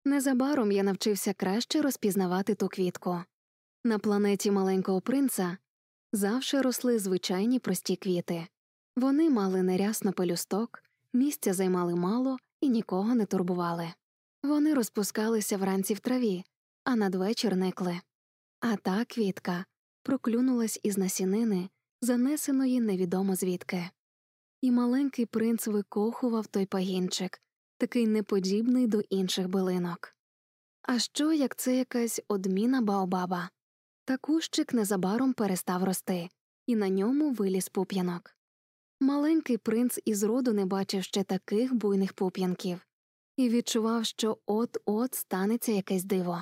Незабаром я навчився краще розпізнавати ту квітку. На планеті маленького принца завжди росли звичайні прості квіти. Вони мали нерясно пелюсток, місця займали мало і нікого не турбували. Вони розпускалися вранці в траві, а надвечір никли. А та квітка проклюнулась із насінини, занесеної невідомо звідки. І маленький принц викохував той пагінчик, такий неподібний до інших билинок. А що, як це якась одміна Баобаба? Та кущик незабаром перестав рости, і на ньому виліз пуп'янок. Маленький принц із роду не бачив ще таких буйних пуп'янків і відчував, що от-от станеться якесь диво.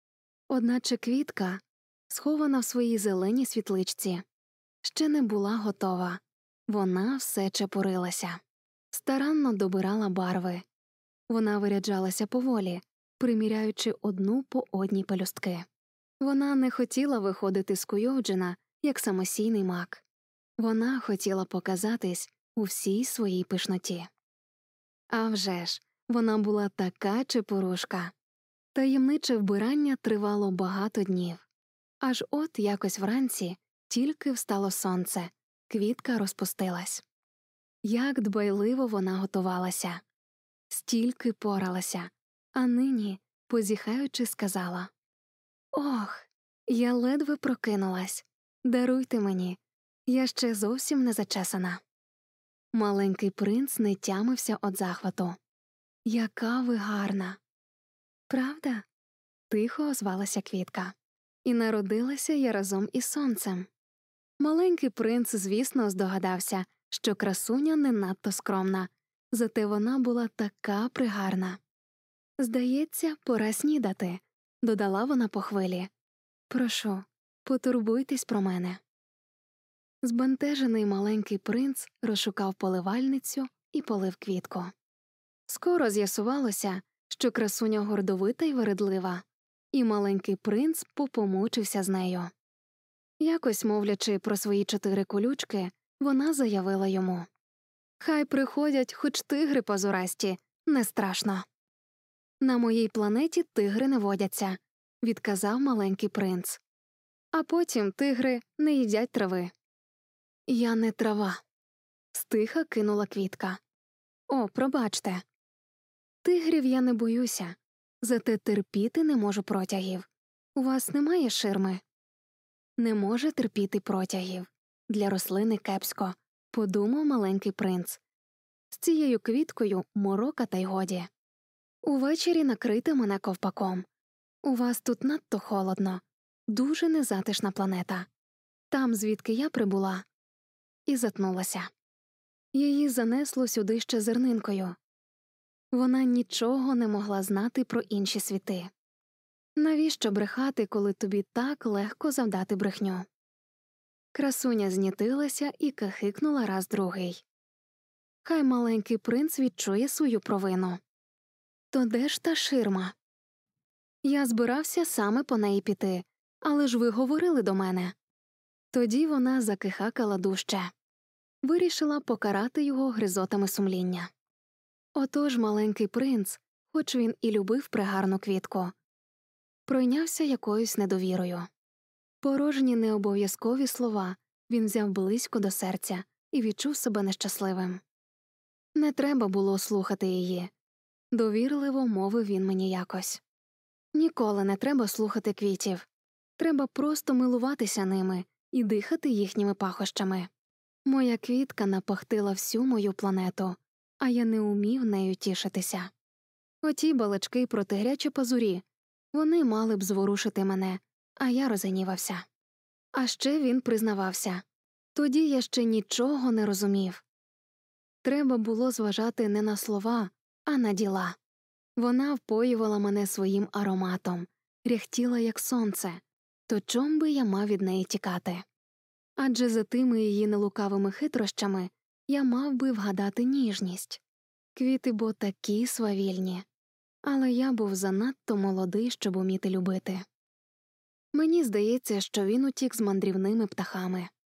Одначе квітка, схована в своїй зеленій світличці, ще не була готова. Вона все чепурилася. Старанно добирала барви. Вона виряджалася поволі, приміряючи одну по одній пелюстки. Вона не хотіла виходити скуйовджена, як самосійний мак. Вона хотіла показатись у всій своїй пишноті. А вже ж, вона була така чепурушка. Таємниче вбирання тривало багато днів. Аж от якось вранці тільки встало сонце, квітка розпустилась. Як дбайливо вона готувалася. Стільки поралася, а нині, позіхаючи, сказала: «Ох, я ледве прокинулась. Даруйте мені, я ще зовсім не зачесана». Маленький принц не тямився від захвату. «Яка ви гарна!» «Правда?» – тихо озвалася квітка. «І народилася я разом із сонцем». Маленький принц, звісно, здогадався, що красуня не надто скромна, зате вона була така пригарна. «Здається, пора снідати», – додала вона по хвилі. «Прошу, потурбуйтесь про мене». Збентежений маленький принц розшукав поливальницю і полив квітку. Скоро з'ясувалося, що красуня гордовита й вередлива, і маленький принц попомучився з нею. Якось, мовлячи про свої 4 колючки, вона заявила йому: «Хай приходять хоч тигри позурасті, не страшно». «На моїй планеті тигри не водяться», – відказав маленький принц. «А потім тигри не їдять трави». «Я не трава», – стиха кинула квітка. «О, пробачте. Тигрів я не боюся, зате терпіти не можу протягів. У вас немає ширми?» «Не може терпіти протягів. Для рослини кепсько», – подумав маленький принц. «З цією квіткою морока та й годі. Увечері накрийте мене ковпаком. У вас тут надто холодно. Дуже незатишна планета. Там, звідки я прибула». І затнулася. Її занесло сюди ще зернинкою. Вона нічого не могла знати про інші світи. Навіщо брехати, коли тобі так легко завдати брехню? Красуня знітилася і кахикнула раз другий. Хай маленький принц відчує свою провину. То де ж та ширма? Я збирався саме по неї піти, але ж ви говорили до мене. Тоді вона закихакала дужче. Вирішила покарати його гризотами сумління. Отож маленький принц, хоч він і любив пригарну квітку, пройнявся якоюсь недовірою. Порожні необов'язкові слова він взяв близько до серця і відчув себе нещасливим. Не треба було слухати її. Довірливо мовив він мені якось. Ніколи не треба слухати квітів. Треба просто милуватися ними і дихати їхніми пахощами. Моя квітка напахтила всю мою планету, а я не умів нею тішитися. Оті балачки про тигрячі пазурі, вони мали б зворушити мене, а я розгнівався. А ще він признавався. Тоді я ще нічого не розумів. Треба було зважати не на слова, а на діла. Вона впоювала мене своїм ароматом, ряхтіла як сонце, то чом би я мав від неї тікати? Адже за тими її нелукавими хитрощами я мав би вгадати ніжність. Квіти бо такі свавільні. Але я був занадто молодий, щоб уміти любити. Мені здається, що він утік з мандрівними птахами.